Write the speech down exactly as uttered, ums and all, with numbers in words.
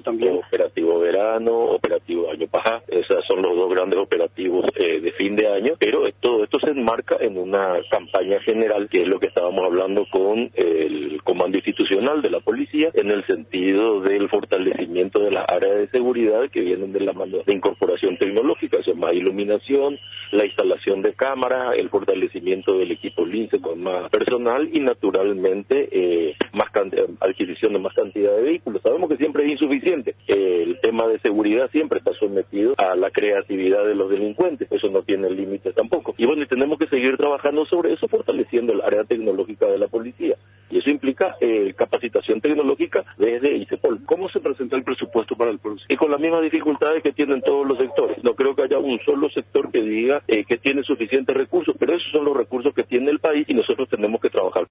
también. Operativo verano, operativo año paja, esos son los dos grandes operativos eh, de fin de año, pero todo esto se enmarca en una campaña general, que es lo que estábamos hablando con el Comando Institucional de la Policía, en el sentido del fortalecimiento de las áreas de seguridad que vienen de la mano de incorporación tecnológica, o sea, más iluminación, la instalación de cámaras, el fortalecimiento del equipo lince con más personal y naturalmente eh, más adquisición de más cantidad de vehículos. Sabemos que siempre es insuficiente. Eh, el tema de seguridad siempre está sometido a la creatividad de los delincuentes, eso no tiene límites tampoco. Y bueno, y tenemos que seguir trabajando sobre eso, fortaleciendo el área tecnológica de la policía. Y eso implica eh, capacitación tecnológica desde ICEPOL. ¿Cómo se presenta el presupuesto para el próximo? Y con las mismas dificultades que tienen todos los sectores. No creo que haya un solo sector que diga eh, que tiene suficientes recursos, pero esos son los recursos que tiene el país y nosotros tenemos que trabajar.